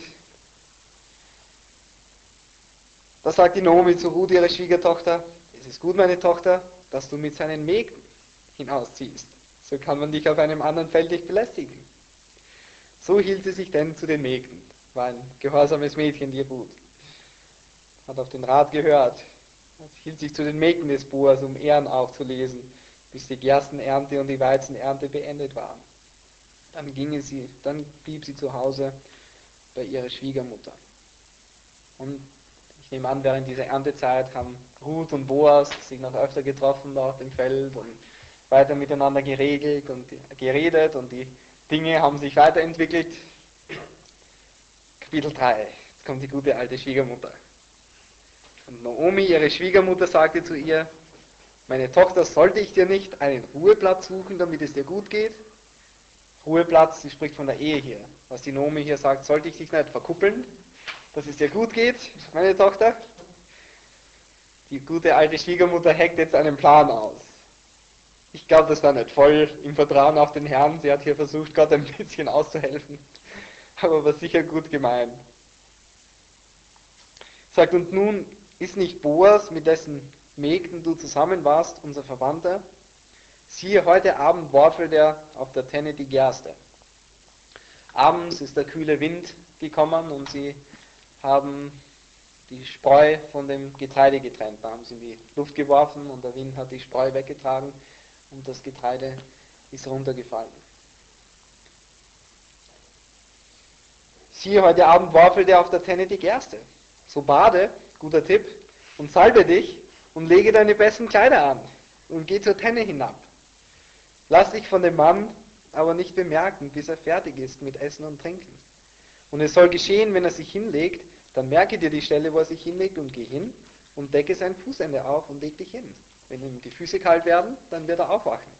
Da sagt die Naomi zu Ruth, ihre Schwiegertochter, es ist gut, meine Tochter, dass du mit seinen Mägden hinausziehst. So kann man dich auf einem anderen Feld nicht belästigen. So hielt sie sich denn zu den Mägden. War ein gehorsames Mädchen, die Ruth. Hat auf den Rat gehört. Hielt sich zu den Mägden des Boas, um Ehren aufzulesen, bis die Gerstenernte und die Weizenernte beendet waren. Dann ging sie, dann blieb sie zu Hause bei ihrer Schwiegermutter. Und ich nehme an, während dieser Erntezeit haben Ruth und Boas sich noch öfter getroffen auf dem Feld und weiter miteinander geregelt und geredet und die Dinge haben sich weiterentwickelt. Kapitel drei. Jetzt kommt die gute alte Schwiegermutter. Und Naomi, ihre Schwiegermutter, sagte zu ihr, meine Tochter, sollte ich dir nicht einen Ruheplatz suchen, damit es dir gut geht? Ruheplatz, sie spricht von der Ehe hier. Was die Naomi hier sagt, sollte ich dich nicht verkuppeln, dass es dir gut geht, meine Tochter? Die gute alte Schwiegermutter heckt jetzt einen Plan aus. Ich glaube, das war nicht voll im Vertrauen auf den Herrn. Sie hat hier versucht, Gott ein bisschen auszuhelfen, aber war sicher gut gemeint. Sagt, und nun ist nicht Boas, mit dessen Mägden du zusammen warst, unser Verwandter? Siehe, heute Abend worfelt er auf der Tenne die Gerste. Abends ist der kühle Wind gekommen und sie haben die Spreu von dem Getreide getrennt. Da haben sie in die Luft geworfen und der Wind hat die Spreu weggetragen und das Getreide ist runtergefallen. Siehe, heute Abend worfelt er auf der Tenne die Gerste. So bade, guter Tipp, und salbe dich und lege deine besten Kleider an und geh zur Tenne hinab. Lass dich von dem Mann aber nicht bemerken, bis er fertig ist mit Essen und Trinken. Und es soll geschehen, wenn er sich hinlegt, dann merke dir die Stelle, wo er sich hinlegt und geh hin und decke sein Fußende auf und leg dich hin. Wenn ihm die Füße kalt werden, dann wird er aufwachen.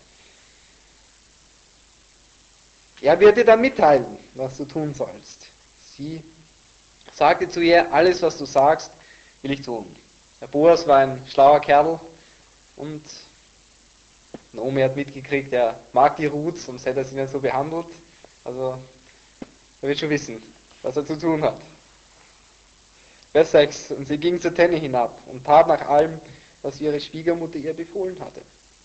Er wird dir dann mitteilen, was du tun sollst. Sie sagte zu ihr, alles was du sagst, will ich tun. Der Boas war ein schlauer Kerl und Naomi hat mitgekriegt, er mag die Ruth, sonst hätte er sie nicht so behandelt. Also, er wird schon wissen, was er zu tun hat. Vers sechs. Und sie ging zur Tenne hinab und tat nach allem, was ihre Schwiegermutter ihr befohlen hatte.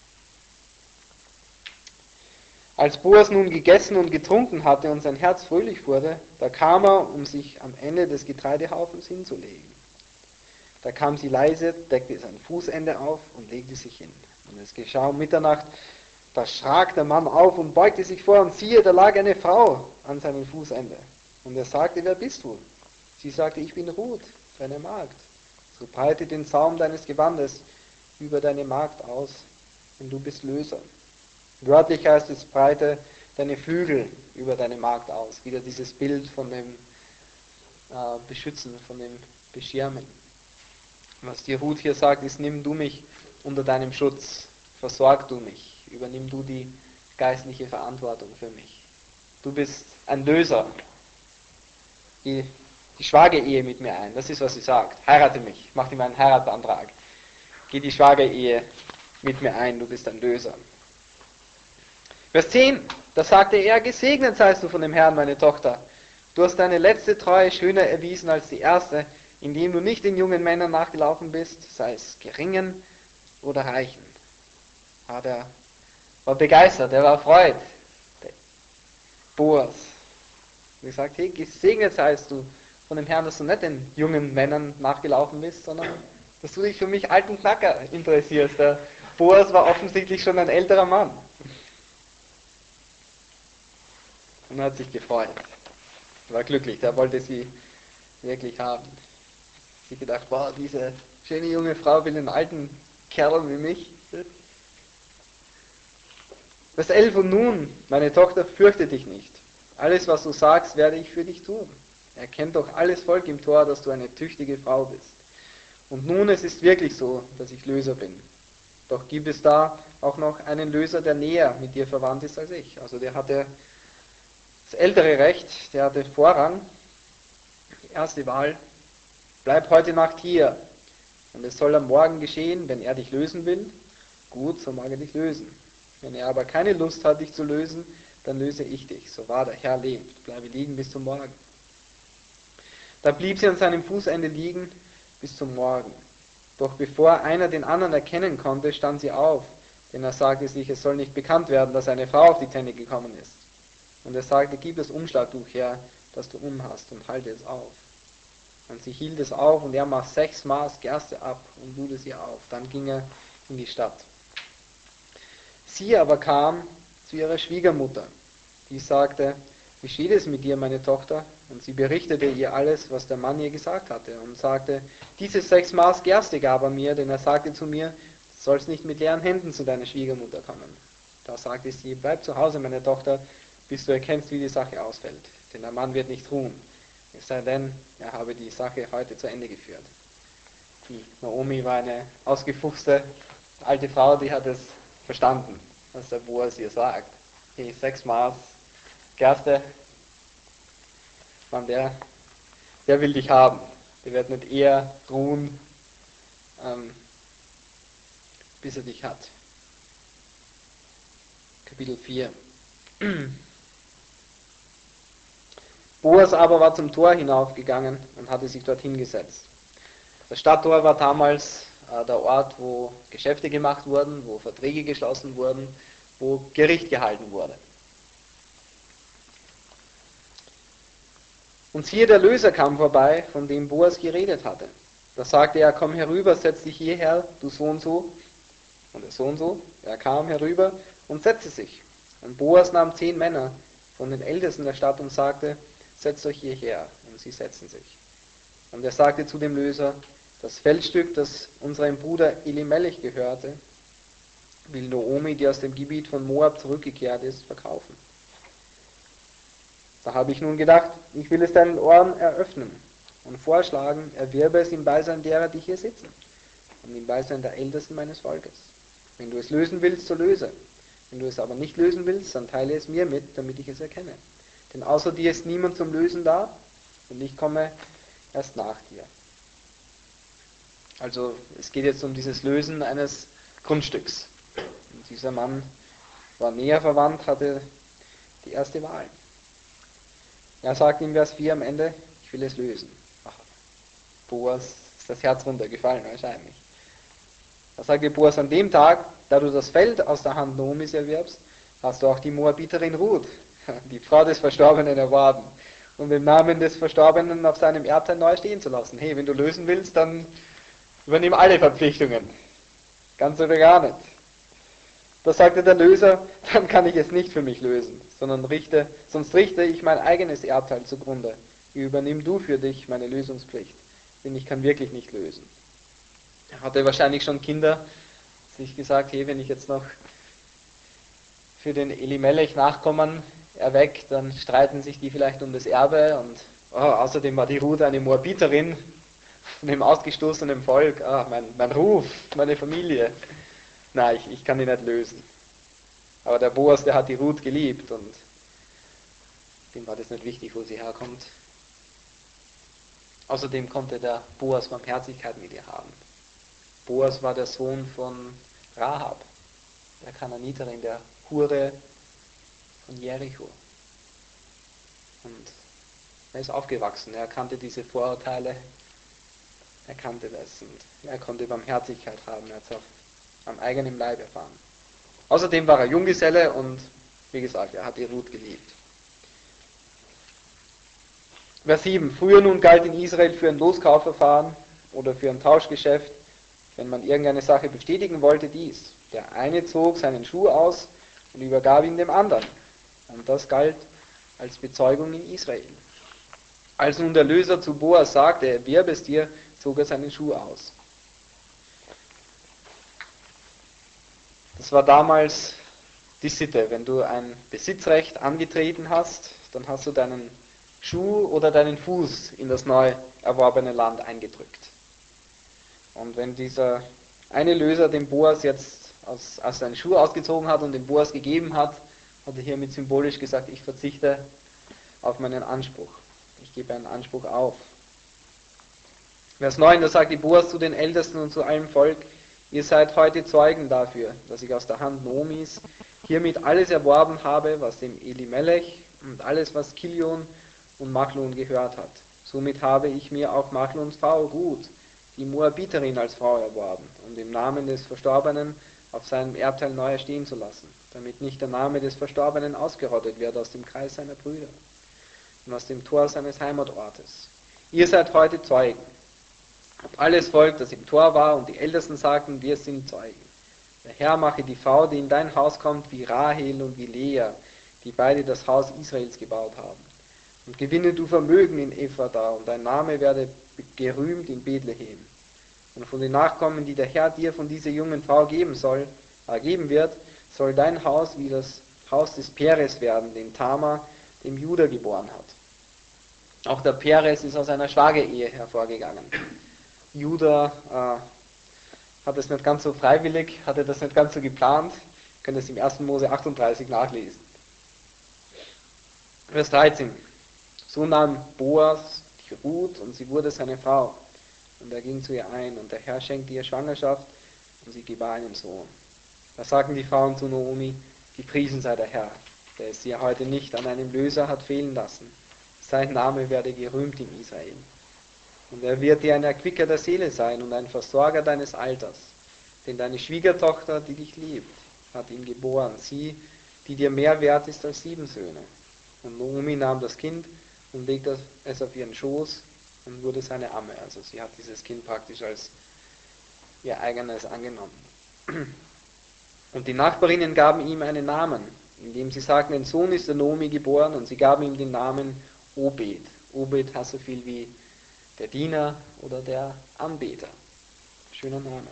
Als Boas nun gegessen und getrunken hatte und sein Herz fröhlich wurde, da kam er, um sich am Ende des Getreidehaufens hinzulegen. Da kam sie leise, deckte sein Fußende auf und legte sich hin. Und es geschah um Mitternacht, da schrak der Mann auf und beugte sich vor, und siehe, da lag eine Frau an seinem Fußende. Und er sagte, wer bist du? Sie sagte, ich bin Ruth, deine Magd. So breite den Saum deines Gewandes über deine Magd aus, denn du bist Löser. Wörtlich heißt es, breite deine Flügel über deine Magd aus. Wieder dieses Bild von dem äh, Beschützen, von dem Beschirmen. Was die Ruth hier sagt, ist, nimm du mich unter deinem Schutz, versorg du mich, übernimm du die geistliche Verantwortung für mich. Du bist ein Löser. Die, die Schwagerehe mit mir ein, das ist, was sie sagt. Heirate mich, mach dir meinen Heiratsantrag. Geh die Schwagerehe mit mir ein, du bist ein Löser. Vers zehn, da sagte er, gesegnet seist du von dem Herrn, meine Tochter. Du hast deine letzte Treue schöner erwiesen als die erste, indem du nicht den jungen Männern nachgelaufen bist, sei es geringen, oder reichen? Ah, der war begeistert, der war erfreut. Der Boas. Und gesagt, hey, gesegnet seist du von dem Herrn, dass du nicht den jungen Männern nachgelaufen bist, sondern dass du dich für mich alten Knacker interessierst. Der Boas war offensichtlich schon ein älterer Mann. Und er hat sich gefreut. Er war glücklich, der wollte sie wirklich haben. Sie gedacht, wow, diese schöne junge Frau will einen alten Kerl wie mich. Vers elf, und nun, meine Tochter, fürchte dich nicht. Alles, was du sagst, werde ich für dich tun. Erkennt doch alles Volk im Tor, dass du eine tüchtige Frau bist. Und nun, es ist wirklich so, dass ich Löser bin. Doch gibt es da auch noch einen Löser, der näher mit dir verwandt ist als ich. Also der hatte das ältere Recht, der hatte Vorrang. Die erste Wahl, bleib heute Nacht hier. Und es soll am Morgen geschehen, wenn er dich lösen will. Gut, so mag er dich lösen. Wenn er aber keine Lust hat, dich zu lösen, dann löse ich dich. So wahr der Herr lebt. Bleibe liegen bis zum Morgen. Da blieb sie an seinem Fußende liegen bis zum Morgen. Doch bevor einer den anderen erkennen konnte, stand sie auf, denn er sagte sich, es soll nicht bekannt werden, dass eine Frau auf die Tenne gekommen ist. Und er sagte, gib das Umschlagtuch her, das du umhast, und halte es auf. Und sie hielt es auf, und er maß sechs Maß Gerste ab und lud es ihr auf. Dann ging er in die Stadt. Sie aber kam zu ihrer Schwiegermutter, die sagte, wie steht es mit dir, meine Tochter? Und sie berichtete ihr alles, was der Mann ihr gesagt hatte, und sagte, diese sechs Maß Gerste gab er mir, denn er sagte zu mir, du sollst nicht mit leeren Händen zu deiner Schwiegermutter kommen. Da sagte sie, bleib zu Hause, meine Tochter, bis du erkennst, wie die Sache ausfällt. Denn der Mann wird nicht ruhen, es sei denn, er habe die Sache heute zu Ende geführt. Die Naomi war eine ausgefuchste alte Frau, die hat es verstanden, was der Boas ihr sagt. Hey, sechs Maß Gerste, man, der, der will dich haben. Der wird nicht eher ruhen, ähm, bis er dich hat. Kapitel vier. Boas aber war zum Tor hinaufgegangen und hatte sich dorthin gesetzt. Das Stadttor war damals äh, der Ort, wo Geschäfte gemacht wurden, wo Verträge geschlossen wurden, wo Gericht gehalten wurde. Und siehe, der Löser kam vorbei, von dem Boas geredet hatte. Da sagte er, komm herüber, setz dich hierher, du so und so. Und der so und so, er kam herüber und setzte sich. Und Boas nahm zehn Männer von den Ältesten der Stadt und sagte, setzt euch hierher. Und sie setzten sich. Und er sagte zu dem Löser, das Feldstück, das unserem Bruder Elimelech gehörte, will Naomi, die aus dem Gebiet von Moab zurückgekehrt ist, verkaufen. Da habe ich nun gedacht, ich will es deinen Ohren eröffnen und vorschlagen, erwerbe es im Beisein derer, die hier sitzen, und im Beisein der Ältesten meines Volkes. Wenn du es lösen willst, so löse. Wenn du es aber nicht lösen willst, dann teile es mir mit, damit ich es erkenne. Denn außer dir ist niemand zum Lösen da, und ich komme erst nach dir. Also es geht jetzt um dieses Lösen eines Grundstücks. Und dieser Mann war näher verwandt, hatte die erste Wahl. Er sagt in Vers vier am Ende, ich will es lösen. Ach, Boas ist das Herz runtergefallen wahrscheinlich. Da sagte Boas, an dem Tag, da du das Feld aus der Hand Naomis erwirbst, hast du auch die Moabiterin Ruth, die Frau des Verstorbenen, erworben, um den Namen des Verstorbenen auf seinem Erbteil neu stehen zu lassen. Hey, wenn du lösen willst, dann übernimm alle Verpflichtungen. Ganz oder gar nicht. Da sagte der Löser, dann kann ich es nicht für mich lösen, sondern richte, sonst richte ich mein eigenes Erbteil zugrunde. Übernimm du für dich meine Lösungspflicht, denn ich kann wirklich nicht lösen. Er hatte wahrscheinlich schon Kinder, sich gesagt, hey, wenn ich jetzt noch für den Elimelech Nachkommen erweckt, dann streiten sich die vielleicht um das Erbe, und oh, außerdem war die Ruth eine Moabiterin von dem ausgestoßenen Volk, ah, mein, mein Ruf, meine Familie. Nein, ich, ich kann die nicht lösen. Aber der Boas, der hat die Ruth geliebt, und dem war das nicht wichtig, wo sie herkommt. Außerdem konnte der Boas Barmherzigkeit mit ihr haben. Boas war der Sohn von Rahab, der Kananiterin, der Hure von Jericho. Und er ist aufgewachsen, er kannte diese Vorurteile, er kannte das, und er konnte Barmherzigkeit haben, er hat es auch am eigenen Leib erfahren. Außerdem war er Junggeselle und, wie gesagt, er hat die Ruth geliebt. Vers sieben. Früher nun galt in Israel für ein Loskaufverfahren oder für ein Tauschgeschäft, wenn man irgendeine Sache bestätigen wollte, dies. Der eine zog seinen Schuh aus und übergab ihn dem anderen. Und das galt als Bezeugung in Israel. Als nun der Löser zu Boas sagte, er erwerbe es dir, zog er seinen Schuh aus. Das war damals die Sitte. Wenn du ein Besitzrecht angetreten hast, dann hast du deinen Schuh oder deinen Fuß in das neu erworbene Land eingedrückt. Und wenn dieser eine Löser dem Boas jetzt aus, aus seinen Schuh ausgezogen hat und dem Boas gegeben hat, hat er hiermit symbolisch gesagt, ich verzichte auf meinen Anspruch. Ich gebe einen Anspruch auf. Vers neun, da sagt die Boas zu den Ältesten und zu allem Volk, ihr seid heute Zeugen dafür, dass ich aus der Hand Noomis hiermit alles erworben habe, was dem Elimelech und alles, was Kilion und Machlon gehört hat. Somit habe ich mir auch Machlons Frau Ruth, die Moabiterin, als Frau erworben, um den Namen des Verstorbenen auf seinem Erbteil neu erstehen zu lassen, damit nicht der Name des Verstorbenen ausgerottet wird aus dem Kreis seiner Brüder und aus dem Tor seines Heimatortes. Ihr seid heute Zeugen. Und alles Volk, das im Tor war, und die Ältesten sagten, wir sind Zeugen. Der Herr mache die Frau, die in dein Haus kommt, wie Rahel und wie Lea, die beide das Haus Israels gebaut haben. Und gewinne du Vermögen in Ephrata, und dein Name werde gerühmt in Bethlehem. Und von den Nachkommen, die der Herr dir von dieser jungen Frau geben soll, äh, geben wird, soll dein Haus wie das Haus des Peres werden, den Tamar dem Juda geboren hat. Auch der Peres ist aus einer Schwagerehe hervorgegangen. Juda äh, hat es nicht ganz so freiwillig, hatte das nicht ganz so geplant. Ihr könnt es im ersten Mose achtunddreißig nachlesen. Vers dreizehn. So nahm Boas die Ruth und sie wurde seine Frau. Und er ging zu ihr ein und der Herr schenkte ihr Schwangerschaft und sie gebar einen Sohn. Da sagten die Frauen zu Naomi, gepriesen sei der Herr, der es sie heute nicht an einem Löser hat fehlen lassen. Sein Name werde gerühmt in Israel. Und er wird dir ein Erquicker der Seele sein und ein Versorger deines Alters. Denn deine Schwiegertochter, die dich liebt, hat ihn geboren, sie, die dir mehr wert ist als sieben Söhne. Und Naomi nahm das Kind und legte es auf ihren Schoß und wurde seine Amme. Also sie hat dieses Kind praktisch als ihr eigenes angenommen. Und die Nachbarinnen gaben ihm einen Namen, indem sie sagten, ein Sohn ist der Naomi geboren, und sie gaben ihm den Namen Obed. Obed heißt so viel wie der Diener oder der Anbeter. Schöner Name.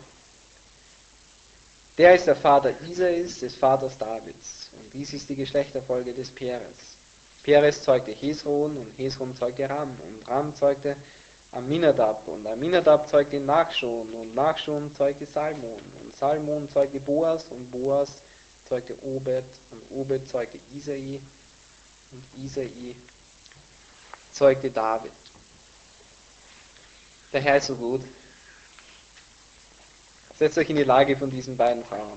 Der ist der Vater Isais, des Vaters Davids. Und dies ist die Geschlechterfolge des Peres. Peres zeugte Hesron und Hesron zeugte Ram und Ram zeugte Aminadab und Aminadab zeugte Nachschon und Nachschon zeugte Salmon und Salmon zeugte Boas und Boas zeugte Obed und Obed zeugte Isai und Isai zeugte David. Der Herr ist so gut. Setzt euch in die Lage von diesen beiden Frauen.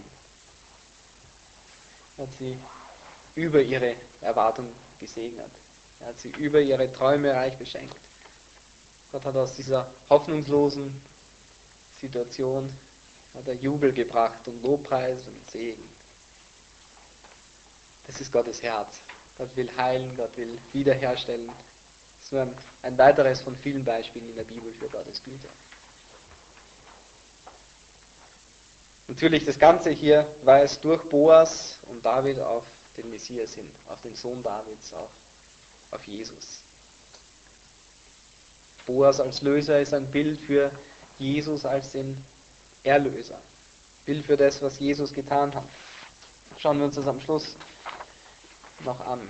Er hat sie über ihre Erwartung gesegnet. Er hat sie über ihre Träume reich beschenkt. Gott hat aus dieser hoffnungslosen Situation hat er Jubel gebracht und Lobpreis und Segen. Das ist Gottes Herz. Gott will heilen, Gott will wiederherstellen. Das ist nur ein, ein weiteres von vielen Beispielen in der Bibel für Gottes Güte. Natürlich, das Ganze hier weist durch Boas und David auf den Messias hin, auf den Sohn Davids, auf, auf Jesus. Boas als Löser ist ein Bild für Jesus als den Erlöser. Bild für das, was Jesus getan hat. Schauen wir uns das am Schluss noch an.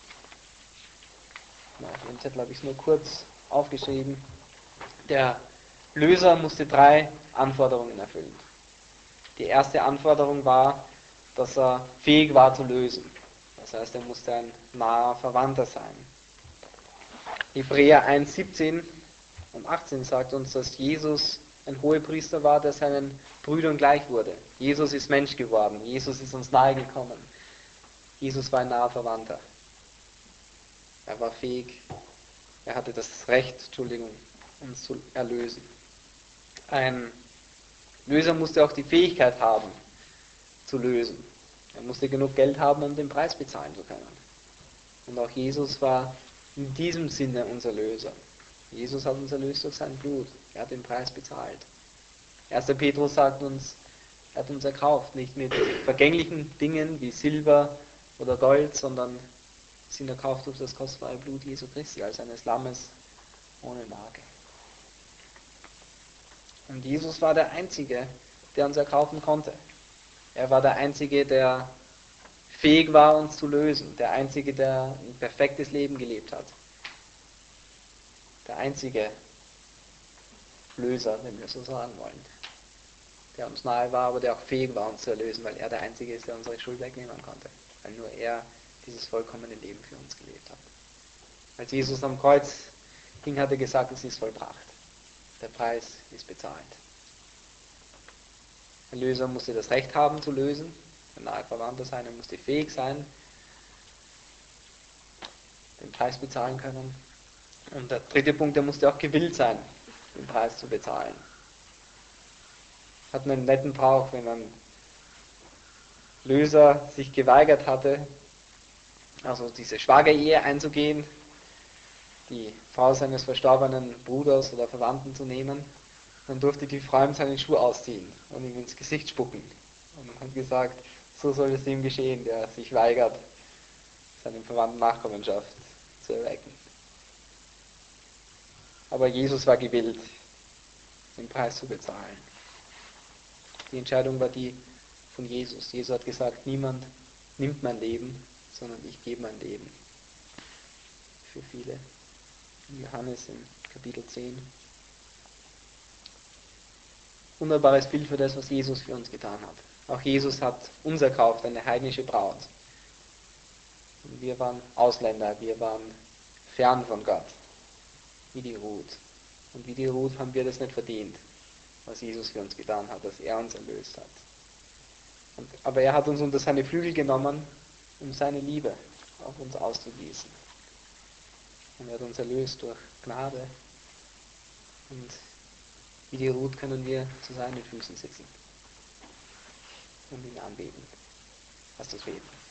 Na, auf dem Zettel habe ich es nur kurz aufgeschrieben. Der Löser musste drei Anforderungen erfüllen. Die erste Anforderung war, dass er fähig war zu lösen. Das heißt, er musste ein naher Verwandter sein. Hebräer eins, siebzehn und achtzehn sagt uns, dass Jesus ein Hohepriester war, der seinen Brüdern gleich wurde. Jesus ist Mensch geworden. Jesus ist uns nahe gekommen. Jesus war ein naher Verwandter. Er war fähig, er hatte das Recht, Entschuldigung, uns zu erlösen. Ein Löser musste auch die Fähigkeit haben, zu lösen. Er musste genug Geld haben, um den Preis bezahlen zu können. Und auch Jesus war in diesem Sinne unser Löser. Jesus hat uns erlöst durch sein Blut. Er hat den Preis bezahlt. erster Petrus sagt uns, er hat uns erkauft, nicht mit vergänglichen Dingen wie Silber oder Gold, sondern sind erkauft durch das kostbare Blut Jesu Christi, als eines Lammes ohne Makel. Und Jesus war der Einzige, der uns erkaufen konnte. Er war der Einzige, der fähig war, uns zu lösen. Der Einzige, der ein perfektes Leben gelebt hat. Der einzige Löser, wenn wir so sagen wollen. Der uns nahe war, aber der auch fähig war, uns zu erlösen, weil er der Einzige ist, der unsere Schuld wegnehmen konnte. Weil nur er dieses vollkommene Leben für uns gelebt hat. Als Jesus am Kreuz hing, hat er gesagt, es ist vollbracht. Der Preis ist bezahlt. Der Löser musste das Recht haben zu lösen, ein nahe Verwandter sein, er musste fähig sein, den Preis bezahlen können. Und der dritte Punkt, er musste auch gewillt sein, den Preis zu bezahlen. Hat einen netten Brauch, wenn ein Löser sich geweigert hatte, also diese Schwagerehe einzugehen, die Frau seines verstorbenen Bruders oder Verwandten zu nehmen, dann durfte die Frau ihm seinen Schuh ausziehen und ihm ins Gesicht spucken. Und man hat gesagt, so soll es dem geschehen, der sich weigert, seinem Verwandten Nachkommenschaft zu erwecken. Aber Jesus war gewillt, den Preis zu bezahlen. Die Entscheidung war die von Jesus. Jesus hat gesagt, niemand nimmt mein Leben, sondern ich gebe mein Leben für viele. In Johannes im Kapitel zehn. Wunderbares Bild für das, was Jesus für uns getan hat. Auch Jesus hat uns erkauft, eine heidnische Braut. Und wir waren Ausländer, wir waren fern von Gott, wie die Ruth. Und wie die Ruth haben wir das nicht verdient, was Jesus für uns getan hat, dass er uns erlöst hat. Und, aber er hat uns unter seine Flügel genommen, um seine Liebe auf uns auszugießen. Und er hat uns erlöst durch Gnade. Und wie die Ruth können wir zu seinen Füßen sitzen und ihn anbeten. Lass uns beten.